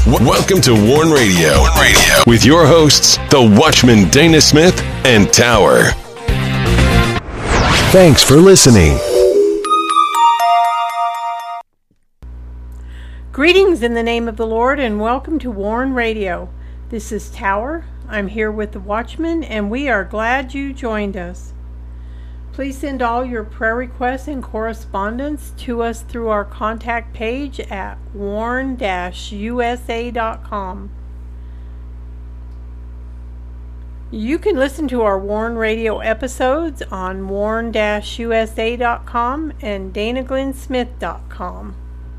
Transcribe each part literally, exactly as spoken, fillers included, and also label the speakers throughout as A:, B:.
A: W- welcome to Warn Radio. Warn Radio with your hosts, the Watchman Dana Smith and Tower. Thanks for listening.
B: Greetings in the name of the Lord and welcome to Warn Radio. This is Tower. I'm here with the Watchman and we are glad you joined us. Please send all your prayer requests and correspondence to us through our contact page at warn dash u s a dot com. You can listen to our Warn Radio episodes on warn dash u s a dot com and dana glenn smith dot com.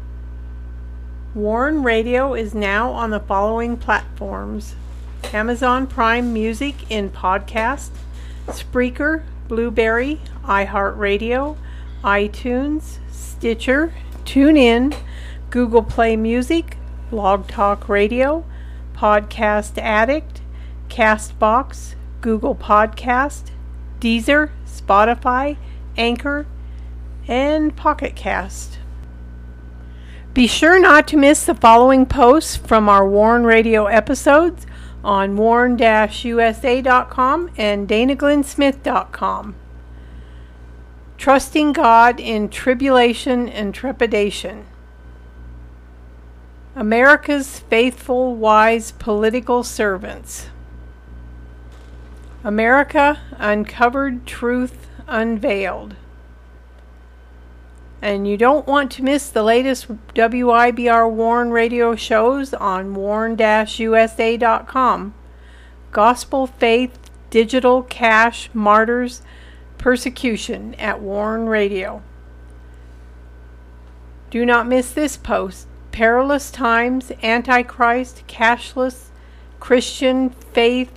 B: Warn Radio is now on the following platforms: Amazon Prime Music in podcast, Spreaker, Blueberry, iHeartRadio, iTunes, Stitcher, TuneIn, Google Play Music, Blog Talk Radio, Podcast Addict, Castbox, Google Podcast, Deezer, Spotify, Anchor, and Pocket Cast. Be sure not to miss the following posts from our Warn Radio episodes on warn dash u s a dot com and dana glenn smith dot com. Trusting God in Tribulation and Trepidation. America's Faithful, Wise Political Servants. America Uncovered, Truth Unveiled. And you don't want to miss the latest W I B R Warn Radio shows on warn dash u s a dot com. Gospel Faith, Digital Cash, Martyrs, Persecution at Warn Radio. Do not miss this post. Perilous Times, Antichrist, Cashless, Christian Faith.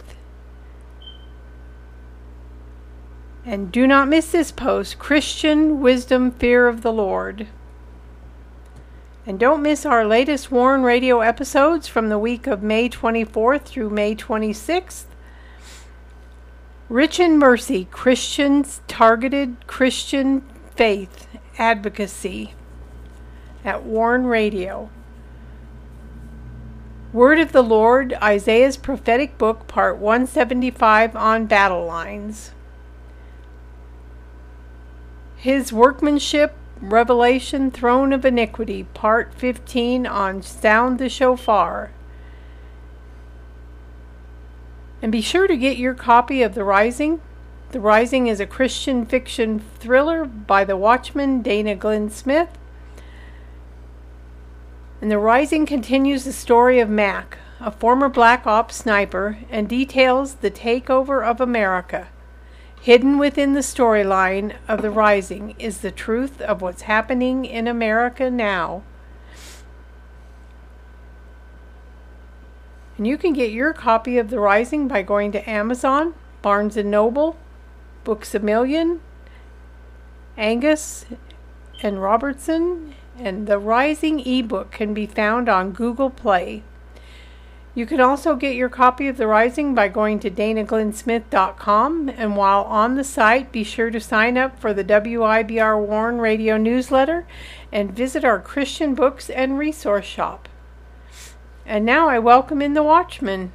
B: And do not miss this post, Christian Wisdom, Fear of the Lord. And don't miss our latest Warn Radio episodes from the week of May twenty-fourth through May twenty-sixth. Rich in Mercy, Christians Targeted Christian Faith Advocacy at Warn Radio. Word of the Lord, Isaiah's Prophetic Book, Part one seventy-five on Battle Lines. His Workmanship, Revelation, Throne of Iniquity, Part fifteen on Sound the Shofar. And be sure to get your copy of The Rising. The Rising is a Christian fiction thriller by the Watchman Dana Glenn Smith. And The Rising continues the story of Mac, a former Black Ops sniper, and details the takeover of America. Hidden within the storyline of The Rising is the truth of what's happening in America now. And you can get your copy of The Rising by going to Amazon, Barnes and Noble, Books A Million, Angus and Robertson, and The Rising ebook can be found on Google Play. You can also get your copy of The Rising by going to dana glenn smith dot com, and while on the site, be sure to sign up for the W I B R Warn Radio newsletter and visit our Christian books and resource shop. And now I welcome in the Watchman.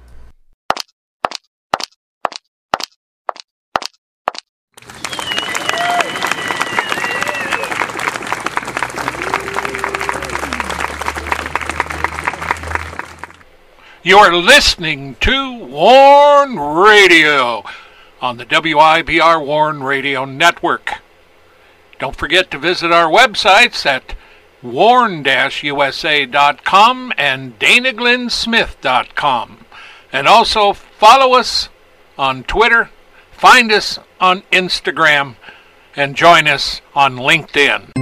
C: You are listening to Warn Radio on the W I B R Warn Radio Network. Don't forget to visit our websites at warn dash u s a dot com and dana glenn smith dot com. And also follow us on Twitter, find us on Instagram, and join us on LinkedIn.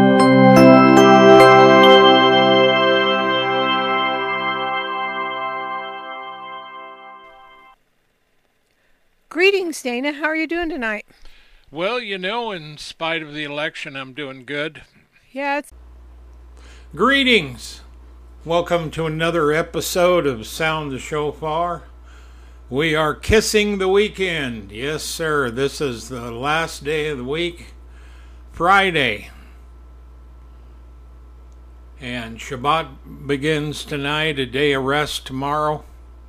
B: Greetings, Dana. How are you doing tonight?
C: Well, you know, in spite of the election, I'm doing good.
B: Yeah, it's...
D: Greetings. Welcome to another episode of Sound the Shofar. We are kissing the weekend. Yes, sir. This is the last day of the week, Friday. And Shabbat begins tonight, a day of rest tomorrow.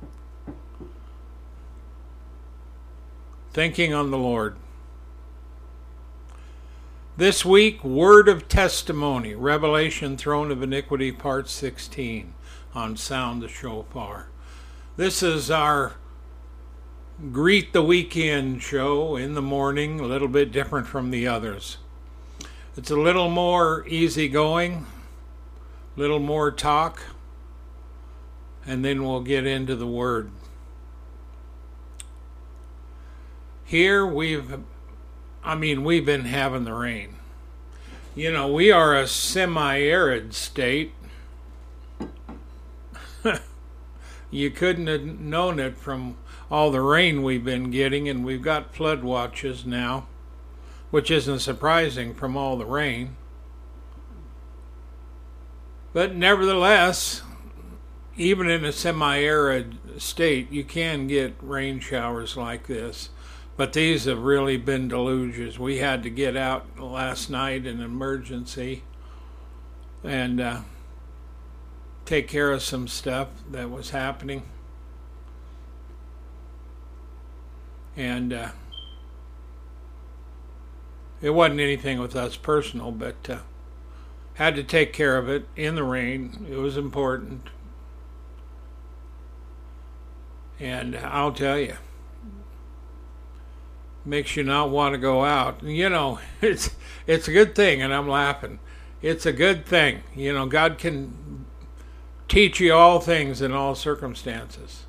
D: Thinking on the Lord. This week, Word of Testimony, Revelation, Throne of Iniquity, Part sixteen, on Sound the Shofar. This is our Greet the Weekend show in the morning, a little bit different from the others. It's a little more easygoing, a little more talk, and then we'll get into the Word. Here we've, I mean, we've been having the rain. You know, we are a semi-arid state. You couldn't have known it from all the rain we've been getting, and we've got flood watches now, which isn't surprising from all the rain. But nevertheless, even in a semi-arid state, you can get rain showers like this. But these have really been deluges. We had to get out last night in emergency and uh, take care of some stuff that was happening. And uh, it wasn't anything with us personal, but uh, had to take care of it in the rain. It was important. And I'll tell you, makes you not want to go out. You know, it's it's a good thing, and I'm laughing. It's a good thing. You know, God can teach you all things in all circumstances.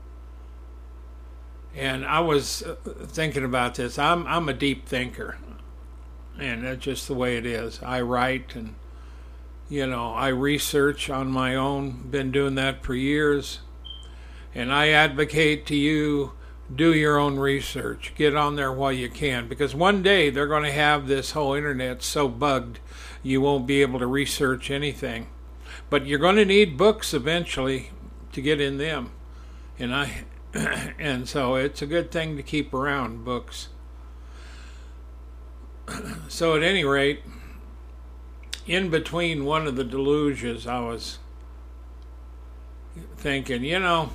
D: And I was thinking about this. I'm I'm a deep thinker, and that's just the way it is. I write, and you know, I research on my own. Been doing that for years, and I advocate to you, do your own research. Get on there while you can, because one day they're going to have this whole internet so bugged you won't be able to research anything. But you're going to need books eventually to get in them, and I, and so it's a good thing to keep around books. So at any rate, in between one of the deluges, I was thinking, you know.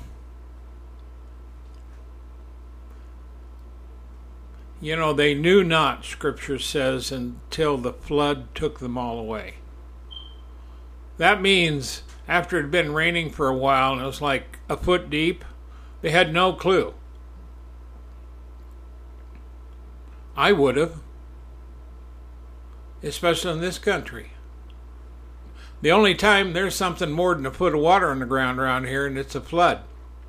D: You know, they knew not, Scripture says, until the flood took them all away. That means after it had been raining for a while and it was like a foot deep, they had no clue. I would have, especially in this country. The only time there's something more than a foot of water on the ground around here, and it's a flood.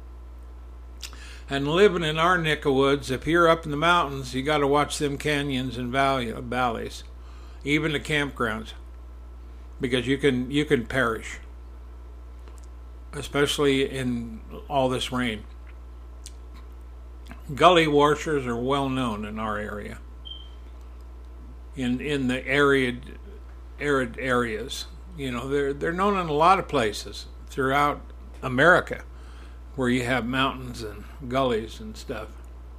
D: And living in our neck of woods, if you're up in the mountains, you got to watch them canyons and valley, valleys, even the campgrounds, because you can you can perish, especially in all this rain. Gully washers are well known in our area, in in the arid arid areas. You know, they're they're known in a lot of places throughout America, where you have mountains and gullies and stuff.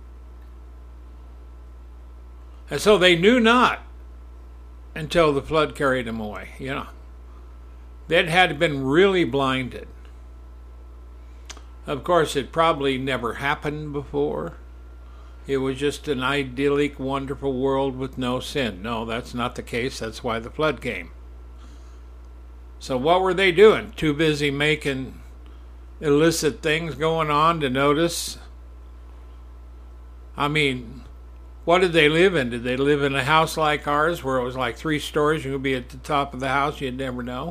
D: And so they knew not until the flood carried them away. You know, they'd had been really blinded. Of course, it probably never happened before. It was just an idyllic, wonderful world with no sin. No, that's not the case. That's why the flood came. So what were they doing? Too busy making illicit things going on to notice? I mean, what did they live in? Did they live in a house like ours where it was like three stories? You could be at the top of the house, you'd never know?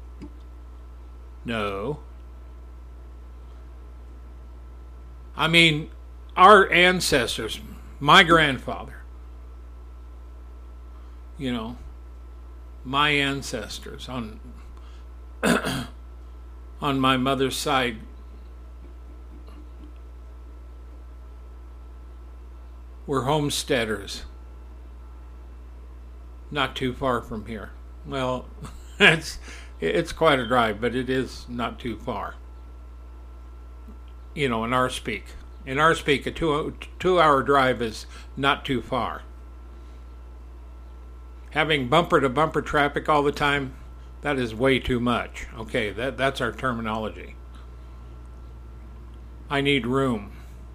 D: No. I mean, our ancestors, my grandfather, you know, my ancestors on on my mother's side, were homesteaders, not too far from here. Well, it's it's quite a drive, but it is not too far. You know, in our speak, in our speak, a two two hour drive is not too far. Having bumper to bumper traffic all the time, That is way too much. Okay, that, that's our terminology. I need room.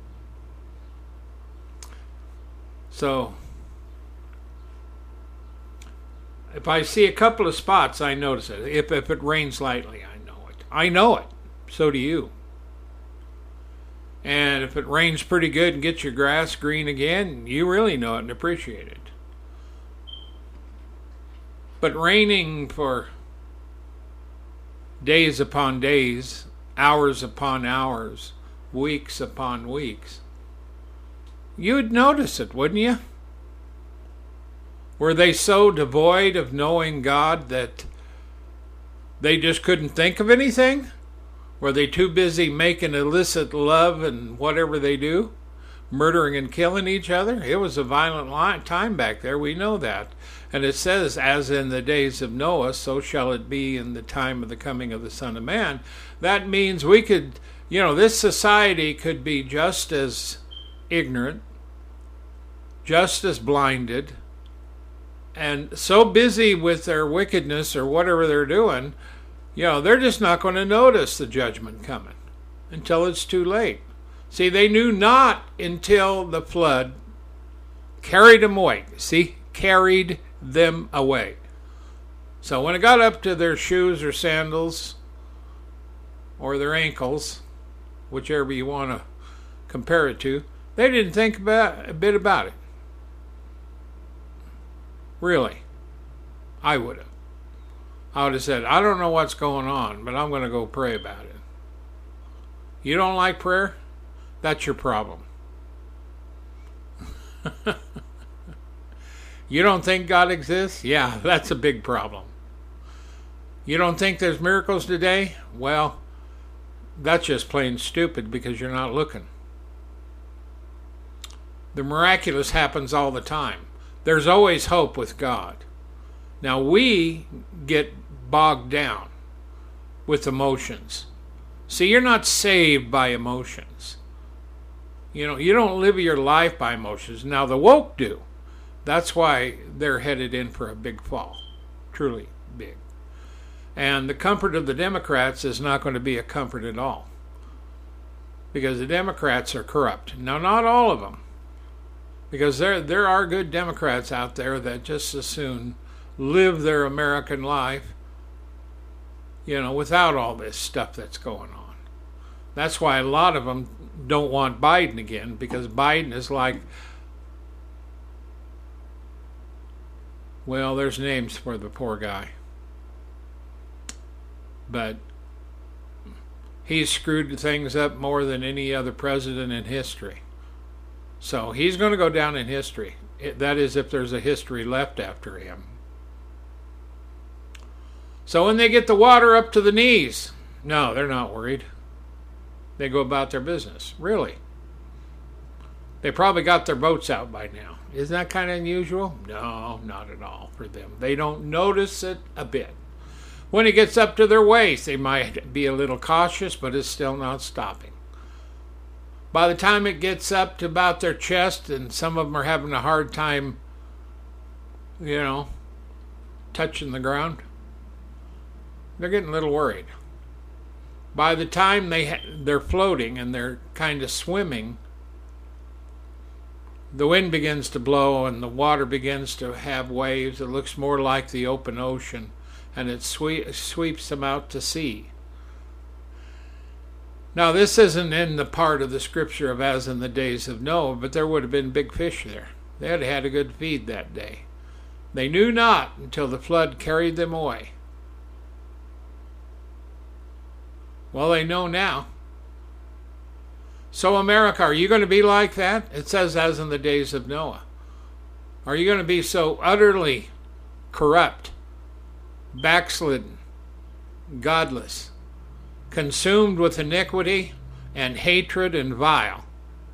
D: So, if I see a couple of spots, I notice it. If, if it rains lightly, I know it. I know it. So do you. And if it rains pretty good and gets your grass green again, you really know it and appreciate it. But raining for days upon days, hours upon hours, weeks upon weeks, you'd notice it, wouldn't you? Were they so devoid of knowing God that they just couldn't think of anything? Were they too busy making illicit love and whatever they do? Murdering and killing each other? It was a violent time back there, we know that. And it says, as in the days of Noah, so shall it be in the time of the coming of the Son of Man. That means we could, you know, this society could be just as ignorant, just as blinded, and so busy with their wickedness or whatever they're doing, you know, they're just not going to notice the judgment coming until it's too late. See, they knew not until the flood carried them away. See, carried them away. So when it got up to their shoes or sandals or their ankles, whichever you want to compare it to, they didn't think about a bit about it. Really. I would have. I would have said, I don't know what's going on, but I'm going to go pray about it. You don't like prayer? That's your problem. You don't think God exists? Yeah, that's a big problem. You don't think there's miracles today? Well, that's just plain stupid because you're not looking. The miraculous happens all the time. There's always hope with God. Now we get bogged down with emotions. See, you're not saved by emotions. You know, you don't live your life by emotions. Now the woke do. That's why they're headed in for a big fall. Truly big. And the comfort of the Democrats is not going to be a comfort at all. Because the Democrats are corrupt. Now, not all of them. Because there there are good Democrats out there that just as soon live their American life, you know, without all this stuff that's going on. That's why a lot of them don't want Biden again, because Biden is like, well, there's names for the poor guy. But he's screwed things up more than any other president in history. So he's going to go down in history. That is, if there's a history left after him. So when they get the water up to the knees, no, they're not worried. They go about their business. Really. They probably got their boats out by now. Isn't that kind of unusual? No, not at all for them. They don't notice it a bit. When it gets up to their waist, they might be a little cautious, but it's still not stopping. By the time it gets up to about their chest, and some of them are having a hard time, you know, touching the ground, they're getting a little worried. By the time they ha- they're floating and they're kind of swimming, the wind begins to blow and the water begins to have waves. It looks more like the open ocean, and it swe- sweeps them out to sea. Now, this isn't in the part of the scripture of as in the days of Noah, but there would have been big fish there. They had had a good feed that day. They knew not until the flood carried them away. Well, they know now. So, America, are you going to be like that? It says as in the days of Noah. Are you going to be so utterly corrupt, backslidden, godless, consumed with iniquity and hatred and vile,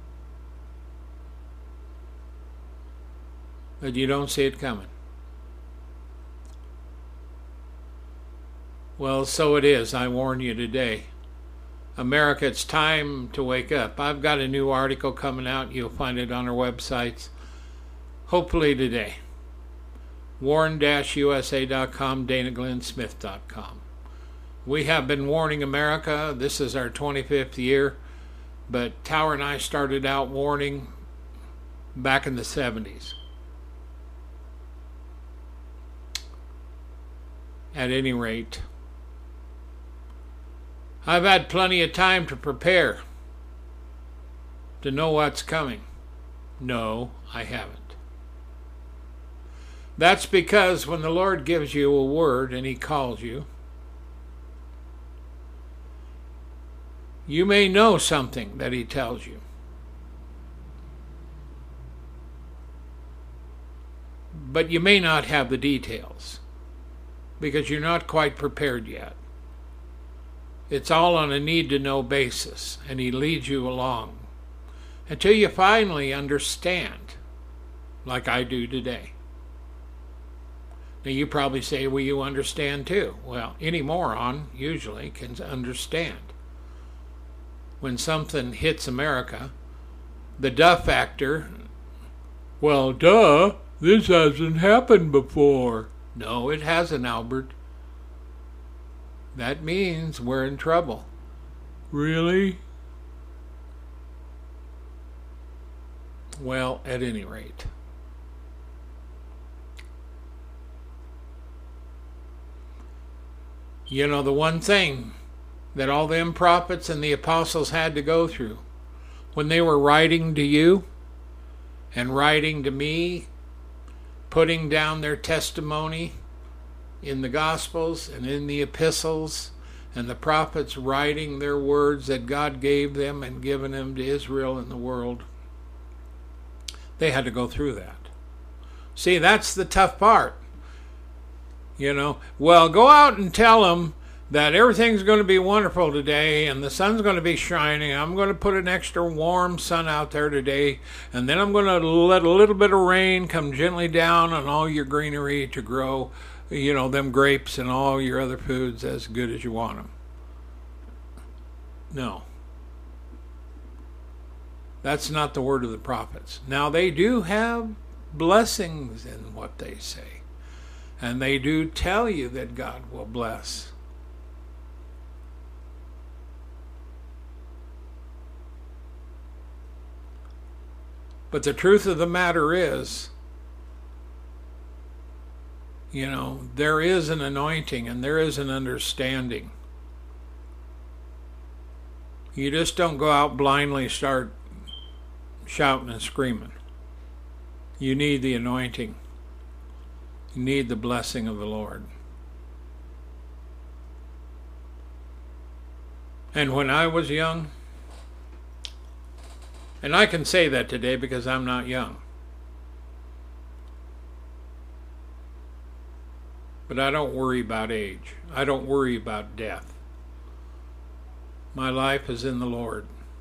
D: that you don't see it coming? Well, so it is. I warn you today. America, it's time to wake up. I've got a new article coming out. You'll find it on our websites, hopefully today. warn dash U S A dot com, Dana Glenn Smith dot com. We have been warning America. This is our twenty-fifth year, but Tower and I started out warning back in the seventies. At any rate, I've had plenty of time to prepare, to know what's coming. No, I haven't. That's because when the Lord gives you a word and He calls you, you may know something that He tells you. But you may not have the details because you're not quite prepared yet. It's all on a need-to-know basis, and He leads you along until you finally understand, like I do today. Now you probably say, well, you understand too. Well, any moron usually can understand. When something hits America, the duh factor, well, duh, this hasn't happened before. No, it hasn't, Albert. That means we're in trouble. Really? Well, at any rate. You know, the one thing that all them prophets and the apostles had to go through when they were writing to you and writing to me, putting down their testimony in the Gospels and in the epistles, and the prophets writing their words that God gave them and given them to Israel and the world, they had to go through that. See, that's the tough part. You know, well, go out and tell them that everything's going to be wonderful today and the sun's going to be shining. I'm going to put an extra warm sun out there today, and then I'm going to let a little bit of rain come gently down on all your greenery to grow, you know, them grapes and all your other foods as good as you want them. No. That's not the word of the prophets. Now, they do have blessings in what they say, and they do tell you that God will bless. But the truth of the matter is, you know, there is an anointing and there is an understanding. You just don't go out blindly start shouting and screaming. You need the anointing. You need the blessing of the Lord. And when I was young, and I can say that today because I'm not young, but I don't worry about age. I don't worry about death. My life is in the Lord.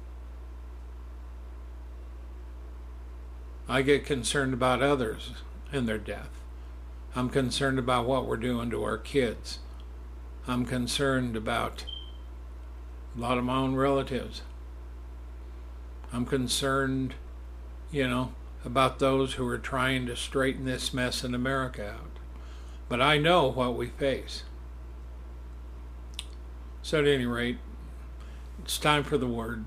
D: I get concerned about others and their death. I'm concerned about what we're doing to our kids. I'm concerned about a lot of my own relatives. I'm concerned, you know, about those who are trying to straighten this mess in America out. But I know what we face. So at any rate, it's time for the word.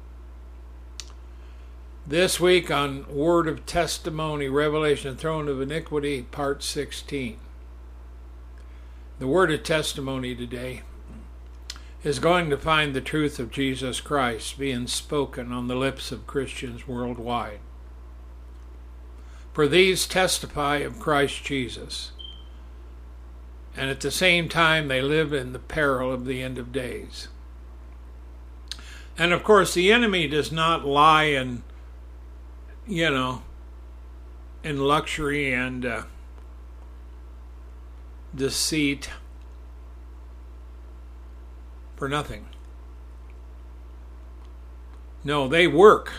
D: This week on Word of Testimony, Revelation, Throne of Iniquity, Part sixteen. The Word of Testimony today is going to find the truth of Jesus Christ being spoken on the lips of Christians worldwide. For these testify of Christ Jesus, and at the same time they live in the peril of the end of days. And of course, the enemy does not lie in, you know, in luxury and uh, deceit for nothing. No, they work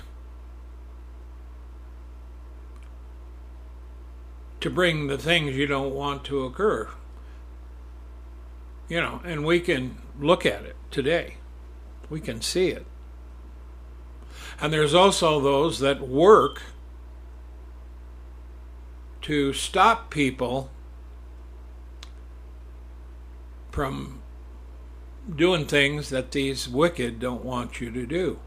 D: to bring the things you don't want to occur. You know, and we can look at it today. We can see it. And there's also those that work to stop people from doing things that these wicked don't want you to do.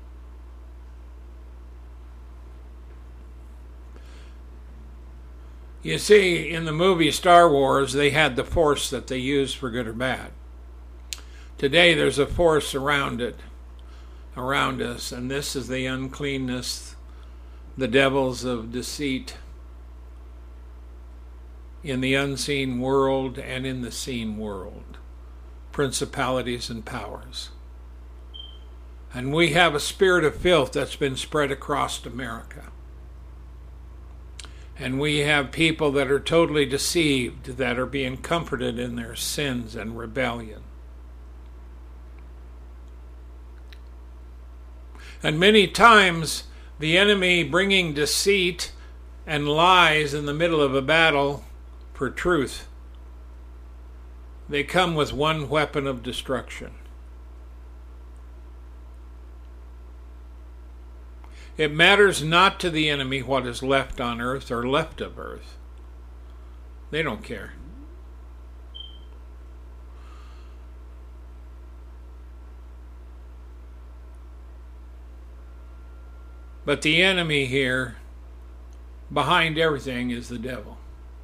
D: You see, in the movie Star Wars, they had the Force that they used for good or bad. Today, there's a force around it, around us, and this is the uncleanness, the devils of deceit in the unseen world and in the seen world, principalities and powers. And we have a spirit of filth that's been spread across America. And we have people that are totally deceived, that are being comforted in their sins and rebellion. And many times, the enemy bringing deceit and lies in the middle of a battle for truth, they come with one weapon of destruction. It matters not to the enemy what is left on earth or left of earth. They don't care. But the enemy here, behind everything, is the devil.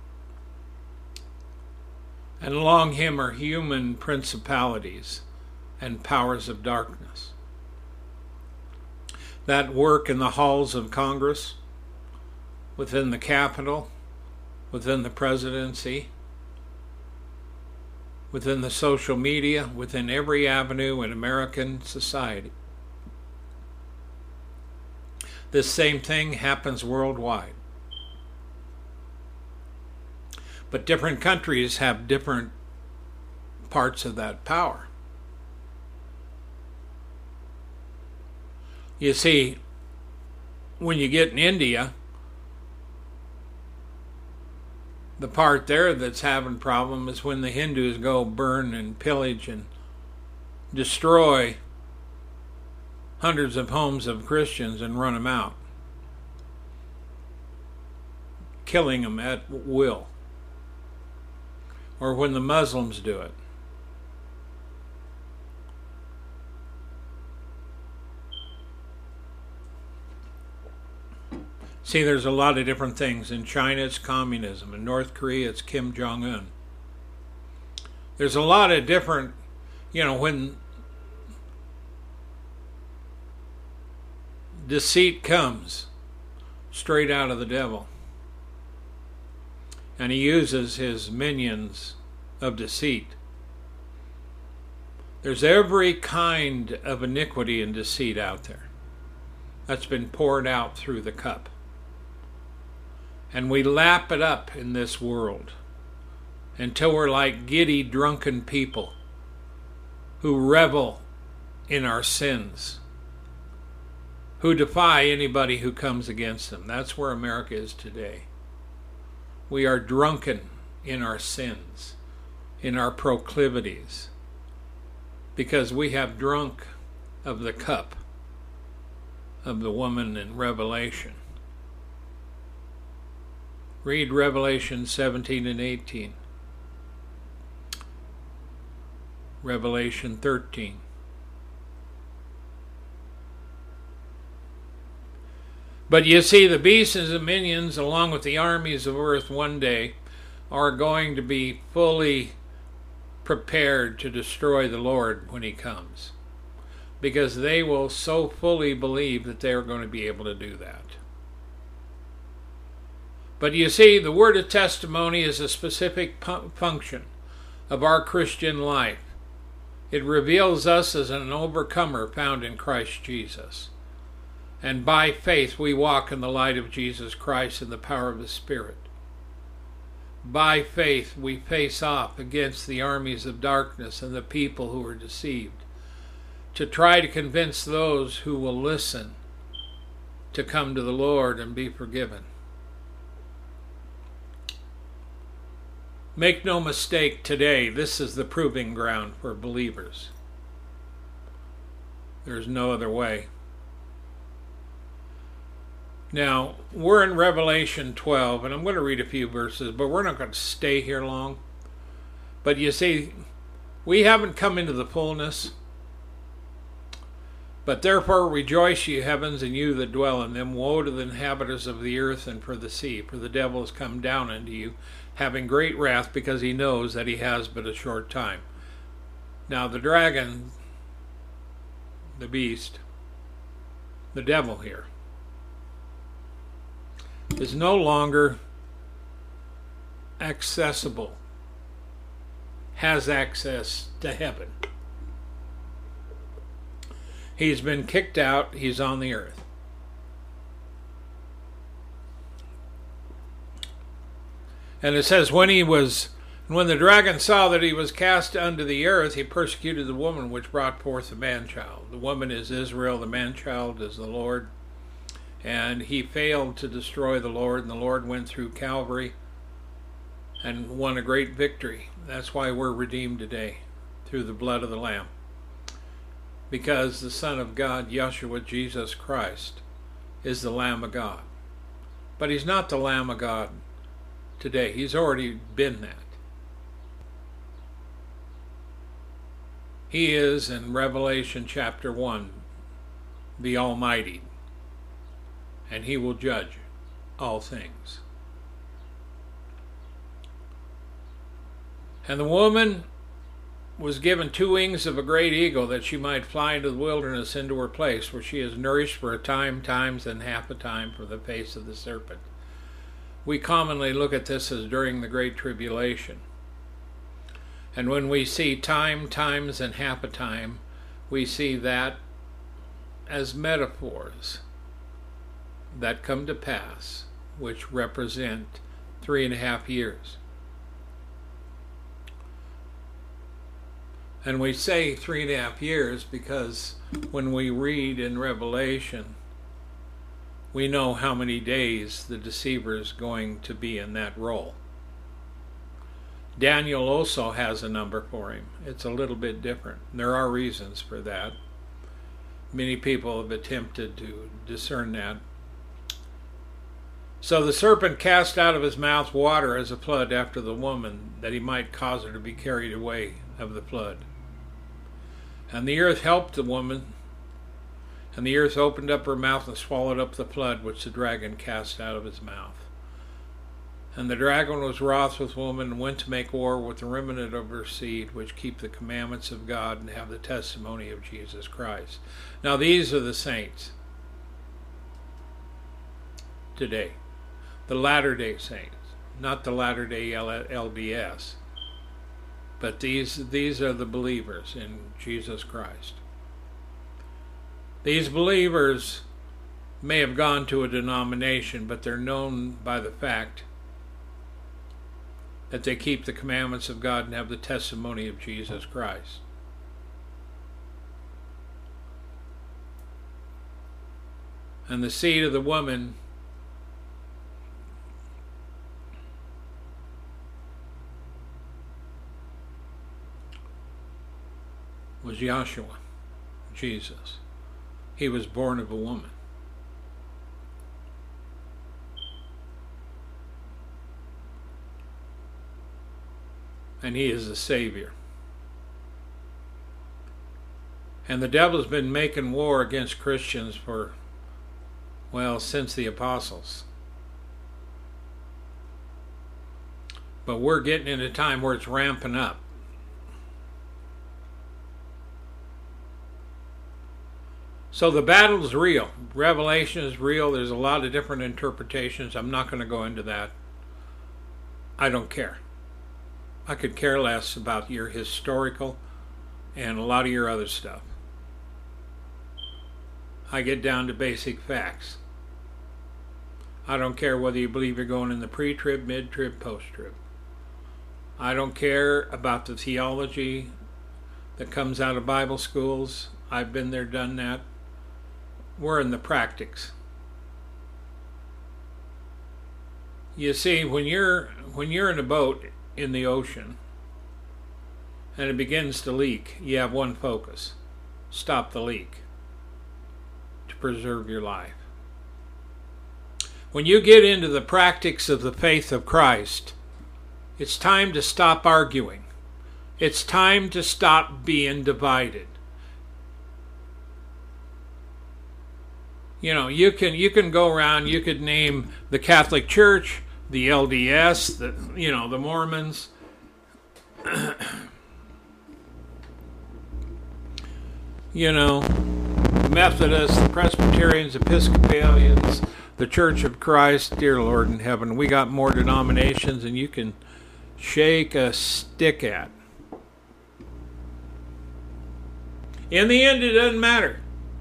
D: And along him are human principalities and powers of darkness that work in the halls of Congress, within the Capitol, within the presidency, within the social media, within every avenue in American society. This same thing happens worldwide. But different countries have different parts of that power. You see, when you get in India, the part there that's having problem is when the Hindus go burn and pillage and destroy hundreds of homes of Christians and run them out, killing them at will. Or when the Muslims do it. See, there's a lot of different things. In China, it's communism. In North Korea, it's Kim Jong-un. There's a lot of different, you know, when deceit comes straight out of the devil, and he uses his minions of deceit. There's every kind of iniquity and deceit out there that's been poured out through the cup. And we lap it up in this world until we're like giddy, drunken people who revel in our sins, who defy anybody who comes against them. That's where America is today. We are drunken in our sins, in our proclivities, because we have drunk of the cup of the woman in Revelation. Read Revelation seventeen and eighteen. Revelation thirteen. But you see, the beasts and the minions, along with the armies of earth, one day are going to be fully prepared to destroy the Lord when he comes, because they will so fully believe that they are going to be able to do that. But you see, the word of testimony is a specific pu- function of our Christian life. It reveals us as an overcomer found in Christ Jesus. And by faith we walk in the light of Jesus Christ and the power of the Spirit. By faith we face off against the armies of darkness and the people who are deceived, to try to convince those who will listen to come to the Lord and be forgiven. Make no mistake, today this is the proving ground for believers. There's no other way. Now, we're in Revelation twelve, and I'm going to read a few verses, but we're not going to stay here long. But you see, We haven't come into the fullness. But therefore rejoice, ye heavens, and you that dwell in them. Woe to the inhabitants of the earth and for the sea, for the devil is come down unto you, having great wrath, because he knows that he has but a short time. Now the dragon, the beast, the devil here, is no longer accessible, has access to heaven. He's been kicked out. He's on the earth. And it says, when he was, when the dragon saw that he was cast unto the earth, he persecuted the woman which brought forth the man-child. The woman is Israel, the man-child is the Lord. And he failed to destroy the Lord, and the Lord went through Calvary and won a great victory. That's why we're redeemed today, through the blood of the Lamb. Because the Son of God, Yeshua, Jesus Christ, is the Lamb of God. But he's not the Lamb of God today. He's already been that. He is, in Revelation chapter one, the Almighty, and he will judge all things. And the woman was given two wings of a great eagle, that she might fly into the wilderness, into her place, where she is nourished for a time, times, and half a time from the face of the serpent. We commonly look at this as during the Great Tribulation. And when we see time, times, and half a time, we see that as metaphors that come to pass, which represent three and a half years. And we say three and a half years because when we read in Revelation, we know how many days the deceiver is going to be in that role. Daniel also has a number for him. It's a little bit different. There are reasons for that. Many people have attempted to discern that. So the serpent cast out of his mouth water as a flood after the woman, that he might cause her to be carried away of the flood. And the earth helped the woman, and the earth opened up her mouth and swallowed up the flood which the dragon cast out of his mouth. And the dragon was wroth with woman, and went to make war with the remnant of her seed, which keep the commandments of God and have the testimony of Jesus Christ. Now these are the saints today, the latter-day saints, not the latter-day L D S. But these these are the believers in Jesus Christ. These believers may have gone to a denomination, but they're known by the fact that they keep the commandments of God and have the testimony of Jesus Christ. And the seed of the woman was Yeshua, Jesus. He was born of a woman. And he is the Savior. And the devil's been making war against Christians for, well, since the apostles. But we're getting in a time where it's ramping up. So the battle's real. Revelation is real. There's a lot of different interpretations. I'm not going to go into that. I don't care. I could care less about your historical and a lot of your other stuff. I get down to basic facts. I don't care whether you believe you're going in the pre-trib, mid-trib, post-trib. I don't care about the theology that comes out of Bible schools. I've been there, done that. We're in the practice. You see, when you're when you're in a boat in the ocean and it begins to leak, you have one focus: stop the leak to preserve your life. When you get into the practice of the faith of Christ, it's time to stop arguing. It's time to stop being divided. You know, you can you can go around, you could name the Catholic Church, the L D S, the you know, the Mormons. You know, Methodists, the Presbyterians, Episcopalians, the Church of Christ, dear Lord in heaven, we got more denominations than you can shake a stick at. In the end, it doesn't matter.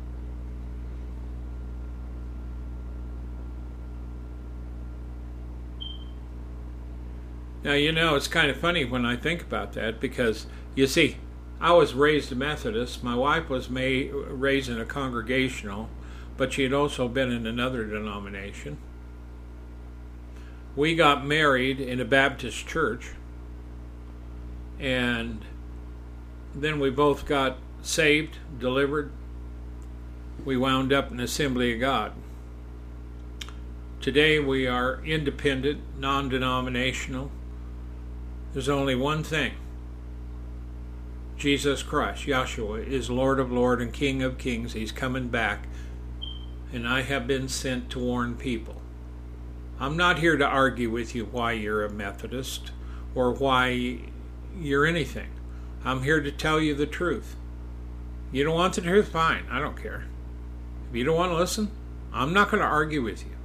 D: Now, you know, it's kind of funny when I think about that because, you see, I was raised a Methodist. My wife was made, raised in a Congregational, but she had also been in another denomination. We got married in a Baptist church, and then we both got saved, delivered. We wound up in Assembly of God. Today we are independent, non-denominational. There's only one thing. Jesus Christ, Yahshua, is Lord of Lords and King of Kings. He's coming back. And I have been sent to warn people. I'm not here to argue with you why you're a Methodist or why you're anything. I'm here to tell you the truth. You don't want the truth? Fine. I don't care. If you don't want to listen, I'm not going to argue with you.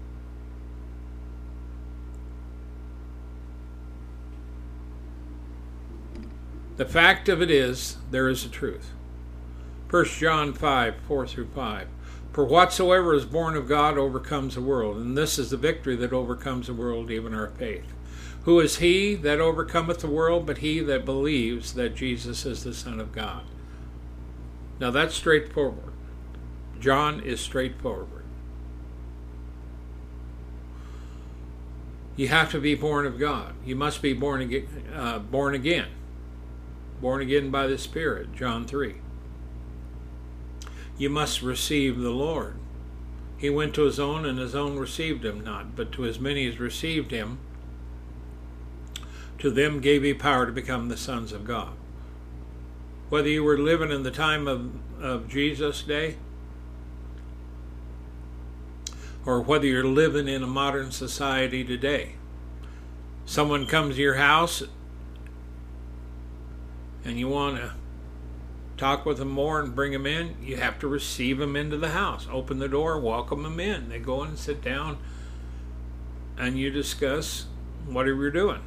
D: The fact of it is, there is a truth. First John five, four through five. For whatsoever is born of God overcomes the world, and this is the victory that overcomes the world, even our faith. Who is he that overcometh the world, but he that believes that Jesus is the Son of God? Now that's straightforward. John is straightforward. You have to be born of God. You must be born again. Uh, born again. Born again by the Spirit, John three. You must receive the Lord. He went to his own, and his own received him not. But to as many as received him, to them gave he power to become the sons of God. Whether you were living in the time of, of Jesus' day, or whether you're living in a modern society today. Someone comes to your house and you want to talk with them more and bring them in, you have to receive them into the house. Open the door, welcome them in. They go in and sit down, and you discuss whatever you're doing.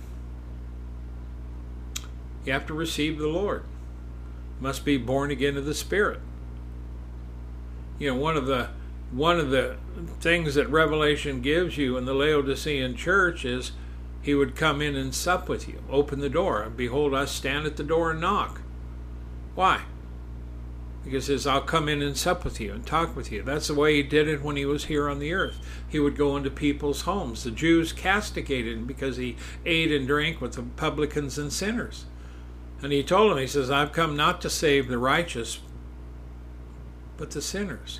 D: You have to receive the Lord. Must be born again of the Spirit. You know, one of the one of the things that Revelation gives you in the Laodicean church is he would come in and sup with you. Open the door. And behold, I stand at the door and knock. Why? Because he says, I'll come in and sup with you and talk with you. That's the way he did it when he was here on the earth. He would go into people's homes. The Jews castigated him because he ate and drank with the publicans and sinners. And he told them, he says, I've come not to save the righteous, but the sinners.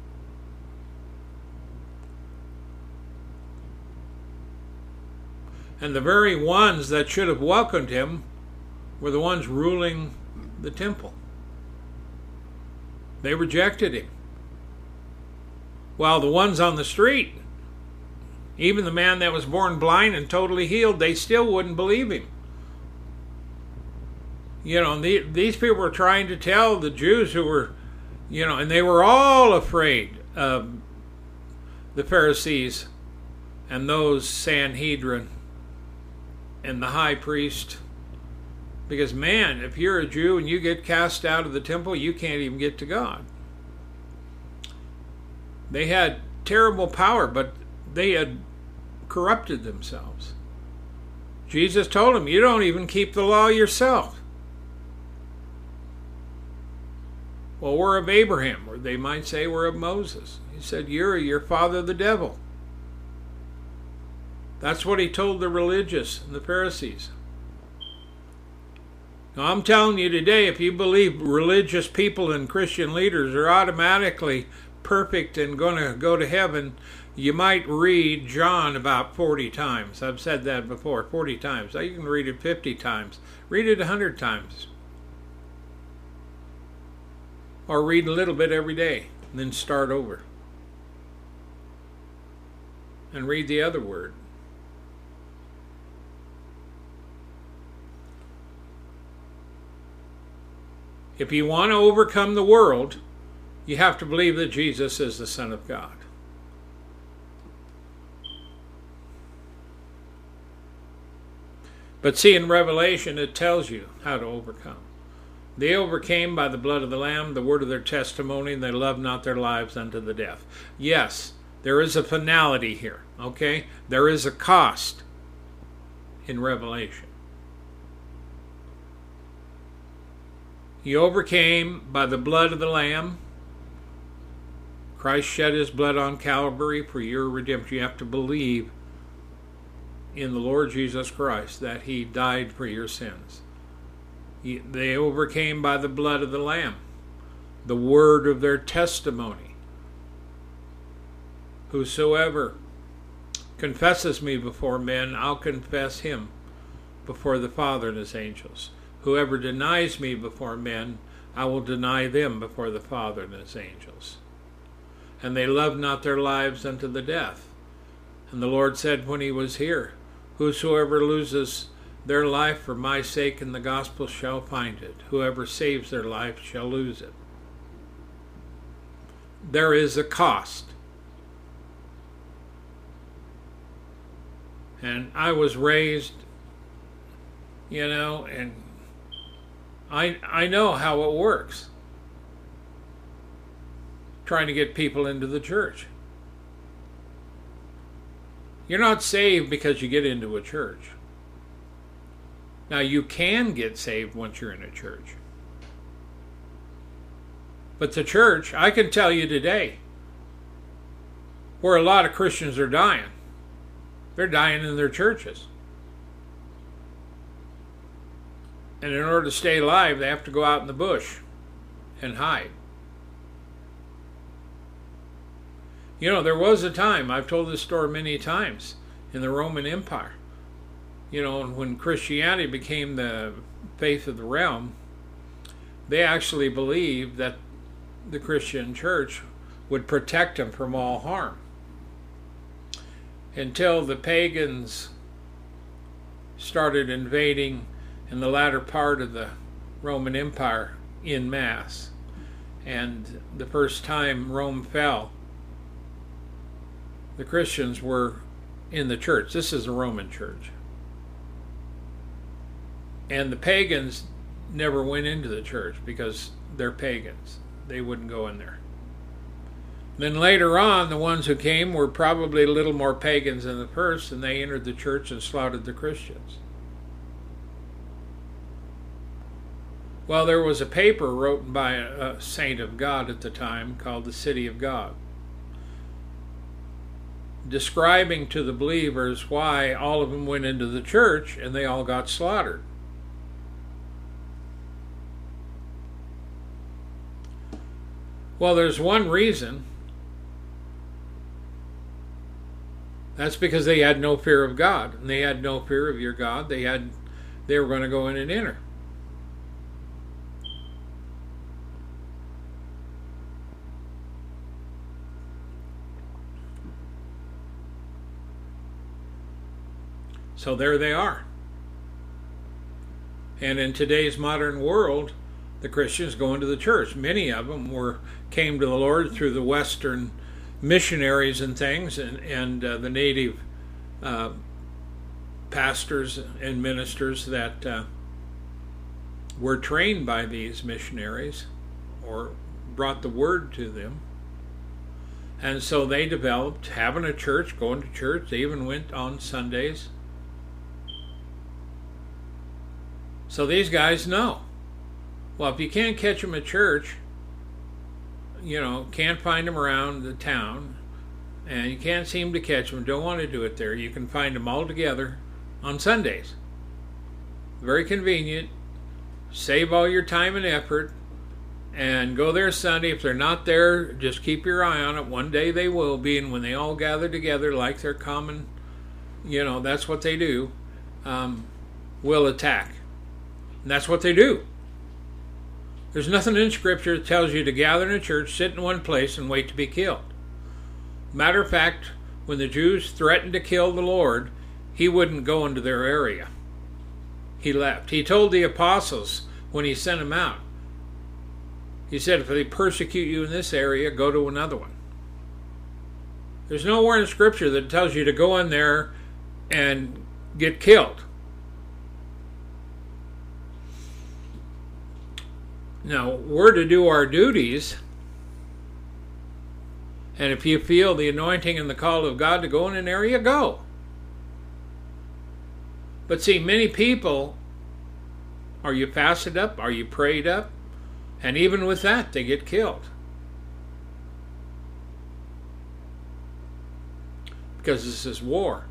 D: And the very ones that should have welcomed him were the ones ruling the temple. They rejected him. While the ones on the street, even the man that was born blind and totally healed, they still wouldn't believe him. You know, the, these people were trying to tell the Jews who were, you know, and they were all afraid of the Pharisees and those Sanhedrin and the high priest. Because, man, if you're a Jew and you get cast out of the temple, you can't even get to God. They had terrible power, but they had corrupted themselves. Jesus told them, you don't even keep the law yourself. Well, we're of Abraham, or they might say we're of Moses. He said, you're your father the devil. That's what he told the religious and the Pharisees. Now, I'm telling you today, if you believe religious people and Christian leaders are automatically perfect and going to go to heaven, you might read John about forty times. I've said that before, forty times. You can read it fifty times. Read it one hundred times. or read a little bit every day, and then start over. And read the other word. If you want to overcome the world, you have to believe that Jesus is the Son of God. But see, in Revelation, it tells you how to overcome. They overcame by the blood of the Lamb, the word of their testimony, and they loved not their lives unto the death. Yes, there is a finality here, okay? There is a cost in Revelation. He overcame by the blood of the Lamb. Christ shed his blood on Calvary for your redemption. You have to believe in the Lord Jesus Christ that he died for your sins. He, they overcame by the blood of the Lamb, the word of their testimony. Whosoever confesses me before men, I'll confess him before the Father and his angels. Whoever denies me before men, I will deny them before the Father and his angels. And they loved not their lives unto the death. And the Lord said when he was here, whosoever loses their life for my sake in the gospel shall find it. Whoever saves their life shall lose it. There is a cost. And I was raised, you know, and I I know how it works. Trying to get people into the church. You're not saved because you get into a church. Now, you can get saved once you're in a church. But the church, I can tell you today, where a lot of Christians are dying, they're dying in their churches. And in order to stay alive, they have to go out in the bush and hide. You know, there was a time, I've told this story many times, in the Roman Empire. You know, when Christianity became the faith of the realm, they actually believed that the Christian church would protect them from all harm. Until the pagans started invading in the latter part of the Roman Empire en masse. And the first time Rome fell, the Christians were in the church. This is a Roman church. And the pagans never went into the church because they're pagans. They wouldn't go in there. Then later on, the ones who came were probably a little more pagans than the first, and they entered the church and slaughtered the Christians. Well, there was a paper written by a, a saint of God at the time called the City of God, describing to the believers why all of them went into the church and they all got slaughtered. Well, there's one reason. That's because they had no fear of God. And they had no fear of your God. They had they were going to go in and enter. So there they are. And in today's modern world, the Christians go into the church. Many of them were came to the Lord through the Western missionaries and things, and, and uh, the native uh, pastors and ministers that uh, were trained by these missionaries or brought the word to them. And so they developed having a church, going to church. They even went on Sundays. So these guys know. Well, if you can't catch them at church, you know, can't find them around the town, and you can't seem to catch them, don't want to do it there, you can find them all together on Sundays. Very convenient. Save all your time and effort, and go there Sunday. If they're not there, just keep your eye on it. One day they will be, and when they all gather together like their common, you know, that's what they do, um, will attack. And that's what they do. There's nothing in Scripture that tells you to gather in a church, sit in one place, and wait to be killed. Matter of fact, when the Jews threatened to kill the Lord, he wouldn't go into their area. He left. He told the apostles when he sent them out, he said, if they persecute you in this area, go to another one. There's nowhere in Scripture that tells you to go in there and get killed. Now, we're to do our duties, and if you feel the anointing and the call of God to go in an area, go. But see, many people, are you fasted up? Are you prayed up? And even with that, they get killed. Because this is war.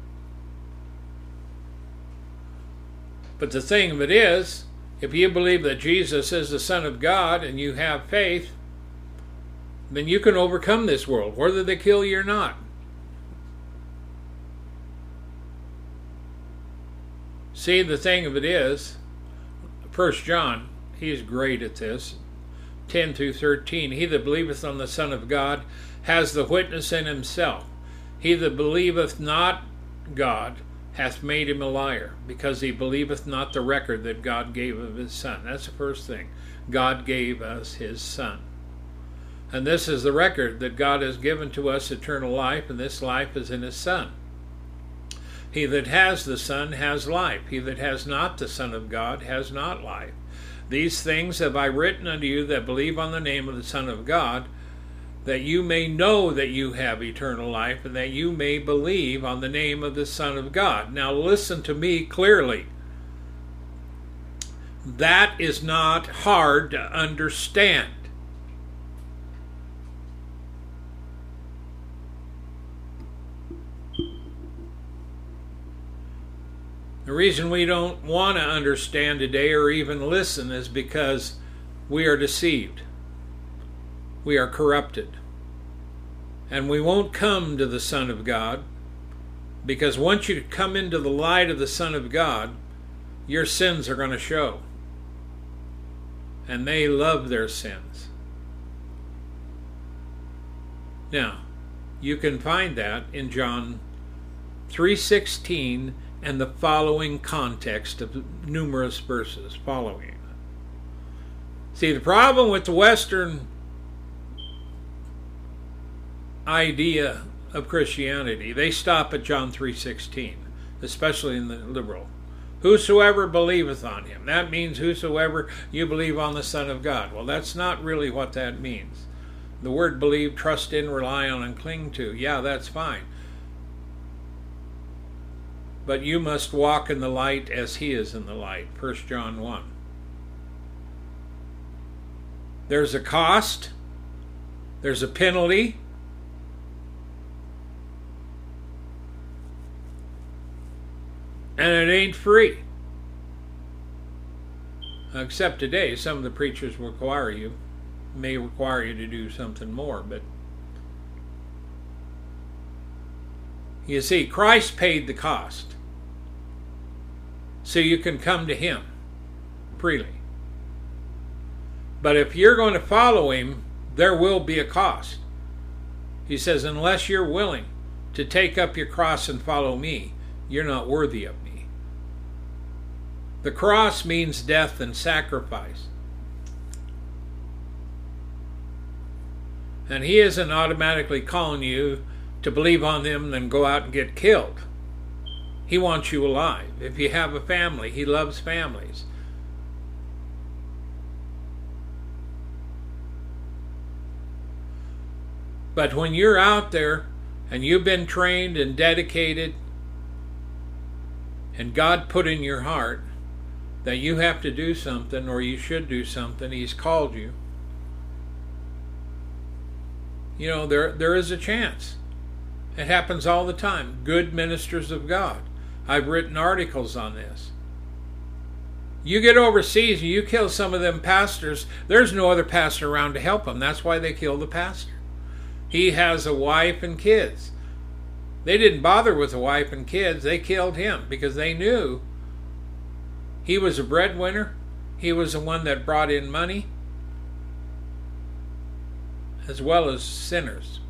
D: But the thing of it is, if you believe that Jesus is the Son of God and you have faith, then you can overcome this world, whether they kill you or not. See, the thing of it is, First John, he's great at this, ten through thirteen, he that believeth on the Son of God has the witness in himself. He that believeth not God hath made him a liar, because he believeth not the record that God gave of his Son. That's the first thing. God gave us his Son. And this is the record, that God has given to us eternal life, and this life is in his Son. He that has the Son has life. He that has not the Son of God has not life. These things have I written unto you that believe on the name of the Son of God, that you may know that you have eternal life, and that you may believe on the name of the Son of God. Now listen to me clearly. That is not hard to understand. The reason we don't want to understand today or even listen is because we are deceived. We are corrupted. And we won't come to the Son of God, because once you come into the light of the Son of God, your sins are going to show. And they love their sins. Now, you can find that in John three sixteen and the following context of numerous verses following. See, the problem with the Western idea of Christianity, they stop at John three sixteen, especially in the liberal. Whosoever believeth on him. That means whosoever you believe on the Son of God. Well, that's not really what that means. The word believe, trust in, rely on, and cling to. Yeah, that's fine. But you must walk in the light as he is in the light. First John one. There's a cost. There's a penalty. And it ain't free. Except today, some of the preachers require you, may require you to do something more, but you see, Christ paid the cost. So you can come to him freely. But if you're going to follow him, there will be a cost. He says, unless you're willing to take up your cross and follow me, you're not worthy of me. The cross means death and sacrifice. And he isn't automatically calling you to believe on him and then go out and get killed. He wants you alive. If you have a family, he loves families. But when you're out there and you've been trained and dedicated, and God put in your heart that you have to do something, or you should do something, he's called you, you know, there there is a chance. It happens all the time. Good ministers of God. I've written articles on this. You get overseas and you kill some of them pastors, there's no other pastor around to help them. That's why they kill the pastor. He has a wife and kids. They didn't bother with the wife and kids. They killed him because they knew he was a breadwinner. He was the one that brought in money. as well as sinners.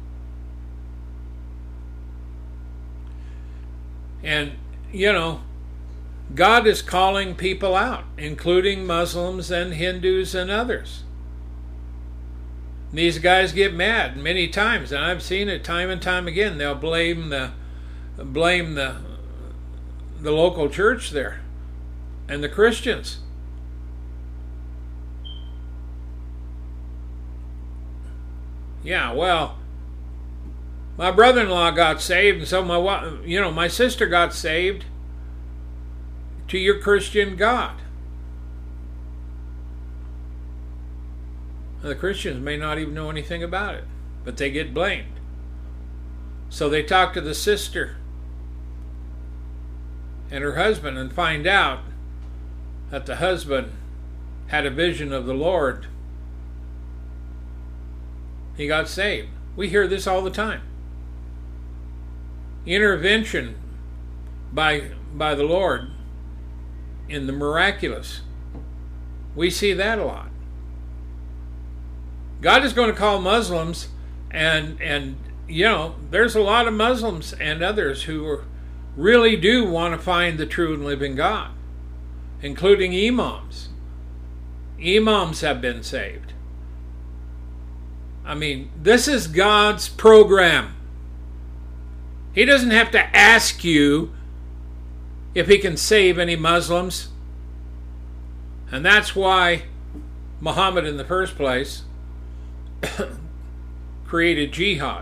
D: And, you know, God is calling people out, including Muslims and Hindus and others. These guys get mad many times, and I've seen it time and time again. They'll blame the blame the the local church there and the Christians. Yeah, well, my brother-in-law got saved, and so my you know my sister got saved to your Christian God. The Christians may not even know anything about it, but they get blamed. So they talk to the sister and her husband and find out that the husband had a vision of the Lord. He got saved. We hear this all the time. Intervention by, by the Lord in the miraculous. We see that a lot. God is going to call Muslims, and, and you know, there's a lot of Muslims and others who are, really do want to find the true and living God, including imams. Imams have been saved. I mean, this is God's program. He doesn't have to ask you if he can save any Muslims. And that's why Muhammad, in the first place, created jihad.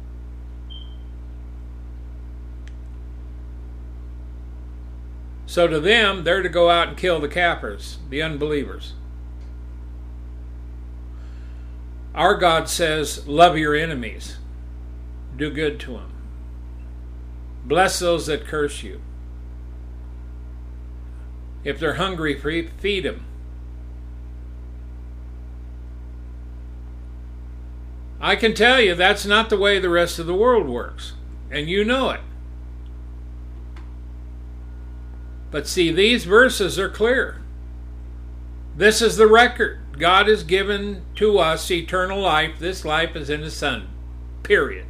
D: So to them, they're to go out and kill the kafirs, the unbelievers. Our God says, love your enemies. Do good to them. Bless those that curse you. If they're hungry, feed them. I can tell you that's not the way the rest of the world works, and you know it. But see, these verses are clear. This is the record. God has given to us eternal life. This life is in His Son. Period.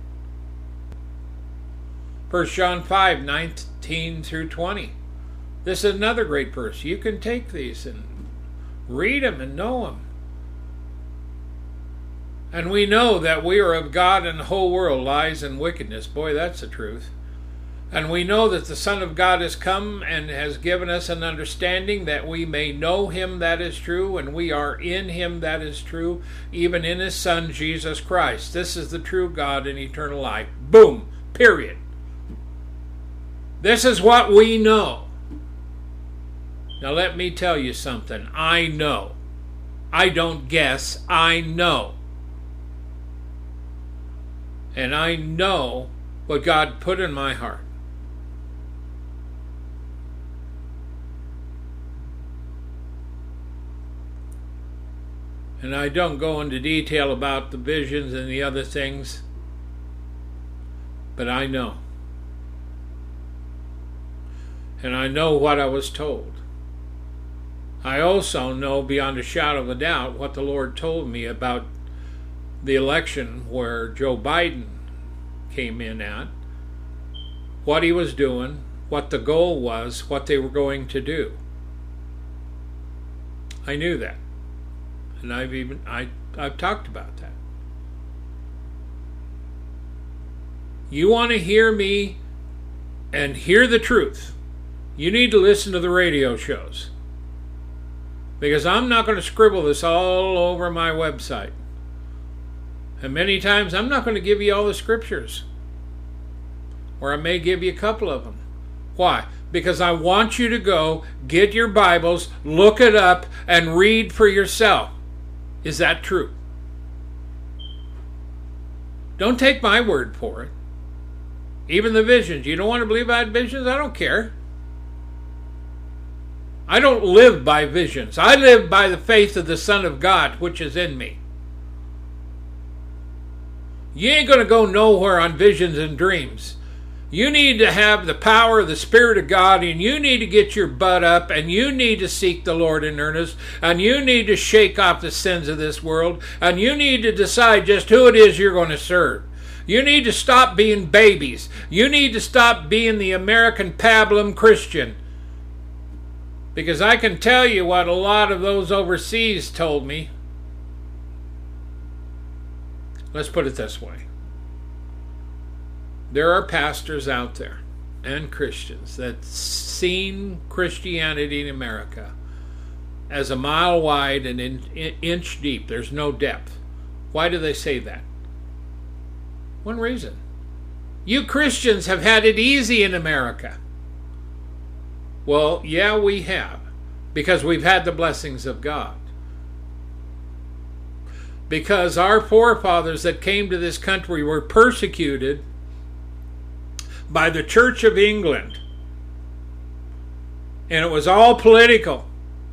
D: First John five, nineteen through twenty. This is another great verse. You can take these and read them and know them. And we know that we are of God, and the whole world lies in wickedness. Boy, that's the truth. And we know that the Son of God has come and has given us an understanding that we may know Him that is true, and we are in Him that is true, even in His Son, Jesus Christ. This is the true God and eternal life. Boom. Period. This is what we know. Now let me tell you something. I know. I don't guess. I know. And I know what God put in my heart. And I don't go into detail about the visions and the other things, but I know. And I know what I was told. I also know beyond a shadow of a doubt what the Lord told me about the election where Joe Biden came in at, what he was doing, what the goal was, what they were going to do. I knew that. And I've even I, I've talked about that. You want to hear me and hear the truth, you need to listen to the radio shows. Because I'm not going to scribble this all over my website. And many times I'm not going to give you all the scriptures. Or I may give you a couple of them. Why? Because I want you to go, get your Bibles, look it up, and read for yourself. Is that true? Don't take my word for it. Even the visions. You don't want to believe I had visions? I don't care. I don't live by visions. I live by the faith of the Son of God, which is in me. You ain't going to go nowhere on visions and dreams. You need to have the power of the Spirit of God, and you need to get your butt up, and you need to seek the Lord in earnest, and you need to shake off the sins of this world, and you need to decide just who it is you're going to serve. You need to stop being babies. You need to stop being the American pablum Christian. Because I can tell you what a lot of those overseas told me. Let's put it this way. There are pastors out there and Christians that seen Christianity in America as a mile wide and an inch deep. There's no depth. Why do they say that? One reason. You Christians have had it easy in America. Well, yeah, we have, because we've had the blessings of God. Because our forefathers that came to this country were persecuted by the Church of England. And it was all political.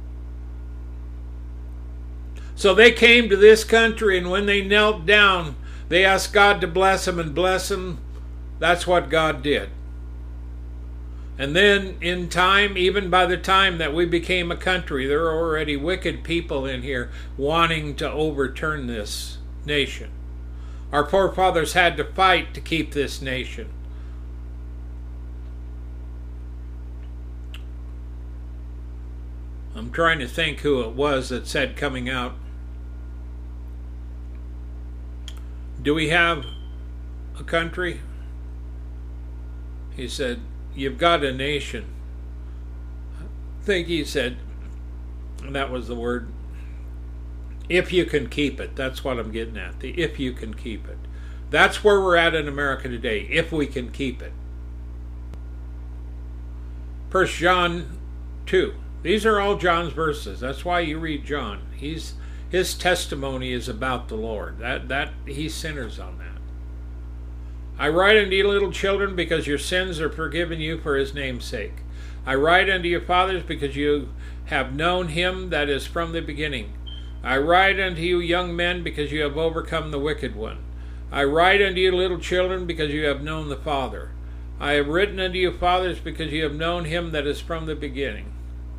D: So they came to this country, and when they knelt down, they asked God to bless them, and bless them. That's what God did. And then in time, even by the time that we became a country, there are already wicked people in here wanting to overturn this nation. Our forefathers had to fight to keep this nation. I'm trying to think who it was that said coming out, do we have a country? He said, you've got a nation. I think he said, and that was the word, if you can keep it. That's what I'm getting at. The if you can keep it. That's where we're at in America today, if we can keep it. First John two. These are all John's verses. That's why you read John. He's his testimony is about the Lord. That that he centers on that. I write unto you, little children, because your sins are forgiven you for his name's sake. I write unto you, fathers, because you have known him that is from the beginning. I write unto you, young men, because you have overcome the wicked one. I write unto you, little children, because you have known the Father. I have written unto you, fathers, because you have known him that is from the beginning.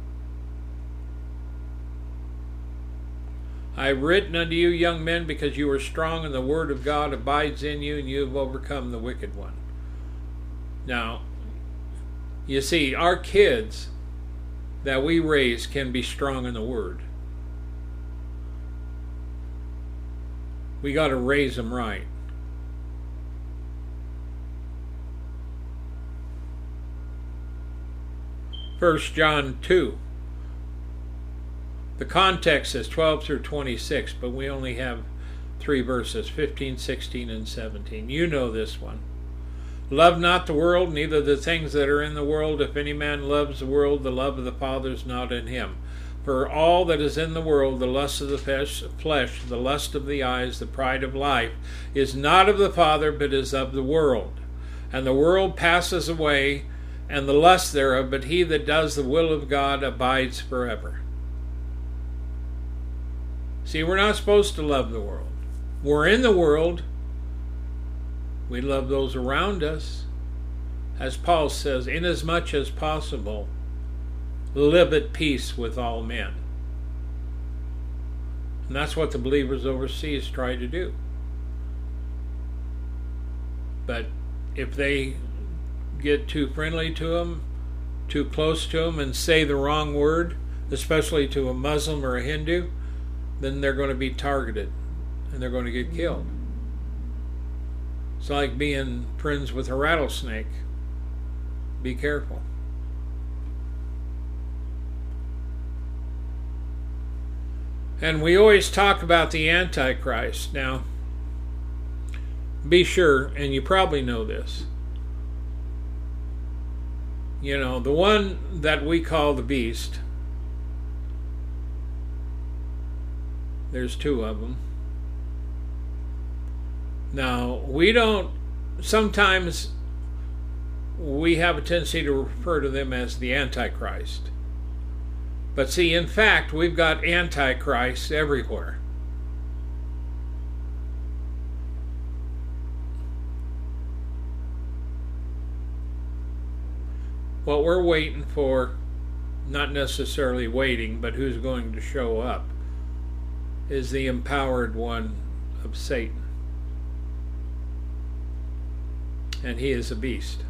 D: I have written unto you, young men, because you are strong, and the word of God abides in you, and you have overcome the wicked one. Now, you see, our kids that we raise can be strong in the word. We got to raise them right. First John two. The context is twelve through twenty-six, but we only have three verses, fifteen, sixteen, and seventeen. You know this one. Love not the world, neither the things that are in the world. If any man loves the world, the love of the Father is not in him. For all that is in the world, the lust of the flesh, the lust of the eyes, the pride of life, is not of the Father, but is of the world. And the world passes away, and the lust thereof, but he that does the will of God abides forever. See, we're not supposed to love the world. We're in the world. We love those around us. As Paul says, inasmuch as possible, live at peace with all men. And that's what the believers overseas try to do. But if they get too friendly to them, too close to them, and say the wrong word, especially to a Muslim or a Hindu, then they're going to be targeted and they're going to get killed. It's like being friends with a rattlesnake. Be careful. And we always talk about the Antichrist. Now, be sure, and you probably know this, you know, the one that we call the beast, there's two of them. Now, we don't, sometimes we have a tendency to refer to them as the Antichrist. But see, in fact, we've got Antichrists everywhere. What we're waiting for, not necessarily waiting, but who's going to show up, is the empowered one of Satan. And he is a beast.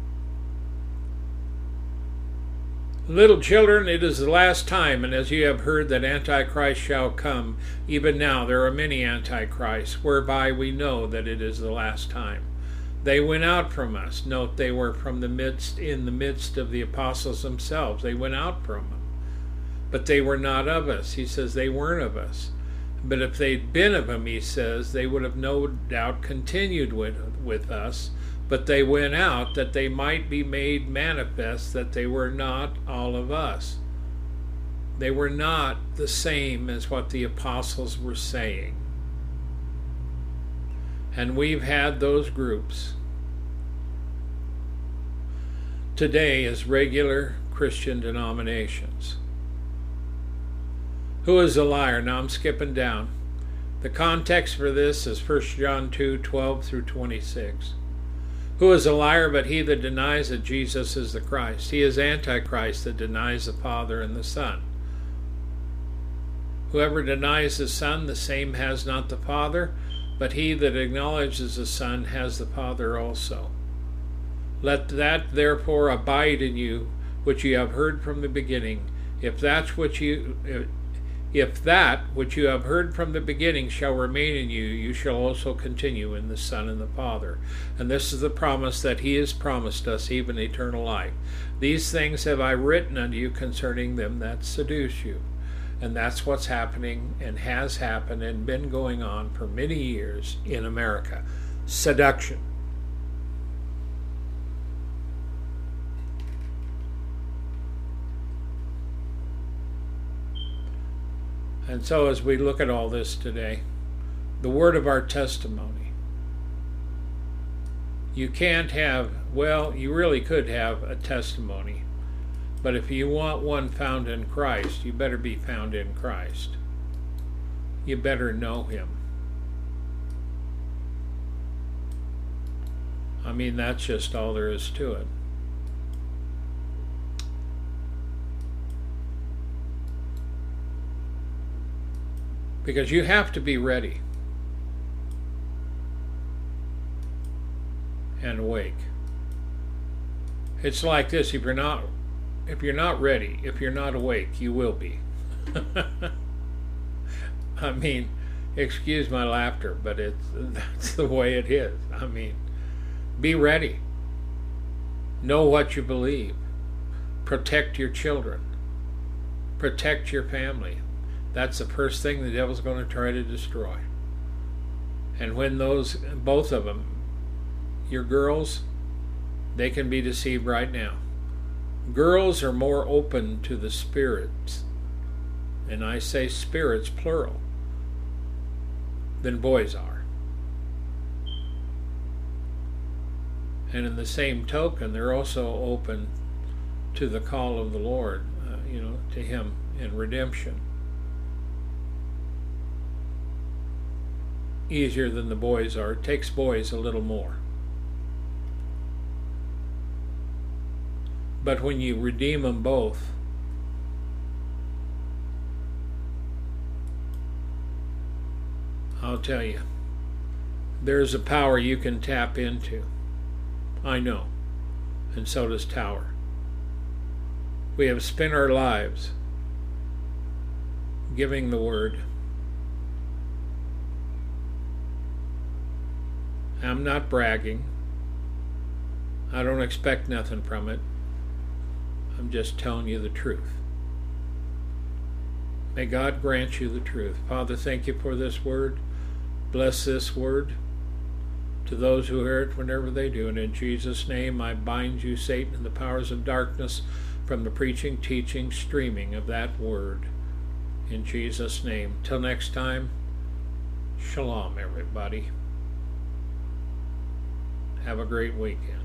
D: Little children, it is the last time, and as you have heard that Antichrist shall come, even now there are many Antichrists, whereby we know that it is the last time. They went out from us. Note, they were from the midst, in the midst of the apostles themselves. They went out from them. But they were not of us. He says they weren't of us. But if they'd been of him, he says, they would have no doubt continued with, with us. But they went out that they might be made manifest that they were not all of us. They were not the same as what the apostles were saying. And we've had those groups today as regular Christian denominations. Who is a liar? Now I'm skipping down. The context for this is First John two, twelve through twenty-six. Who is a liar but he that denies that Jesus is the Christ? He is Antichrist that denies the Father and the Son. Whoever denies the Son, the same has not the Father, but he that acknowledges the Son has the Father also. Let that therefore abide in you, which ye have heard from the beginning. If that's what you... If that which you have heard from the beginning shall remain in you, you shall also continue in the Son and the Father. And this is the promise that he has promised us, even eternal life. These things have I written unto you concerning them that seduce you. And that's what's happening and has happened and been going on for many years in America. Seduction. And so as we look at all this today, the word of our testimony, you can't have, well, you really could have a testimony, but if you want one found in Christ, you better be found in Christ. You better know him. I mean, that's just all there is to it. Because you have to be ready and awake. It's like this, if you're not if you're not ready, if you're not awake, you will be. I mean, excuse my laughter, but it's that's the way it is. I mean, be ready. Know what you believe. Protect your children. Protect your family. That's the first thing the devil's going to try to destroy. And when those, both of them, your girls, they can be deceived right now. Girls are more open to the spirits, and I say spirits plural, than boys are. And in the same token, they're also open to the call of the Lord, uh, you know, to him in redemption. Easier than the boys are. It takes boys a little more. But when you redeem them both, I'll tell you, there's a power you can tap into. I know. And so does Tower. We have spent our lives giving the word. I'm not bragging. I don't expect nothing from it. I'm just telling you the truth. May God grant you the truth. Father, thank you for this word. Bless this word to those who hear it whenever they do. And in Jesus' name, I bind you, Satan, and the powers of darkness from the preaching, teaching, streaming of that word. In Jesus' name. Till next time, shalom, everybody. Have a great weekend.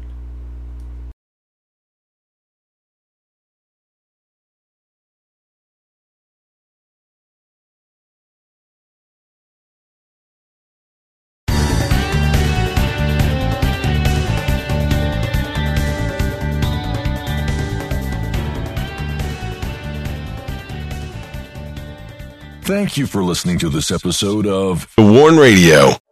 E: Thank you for listening to this episode of
A: Warn Radio.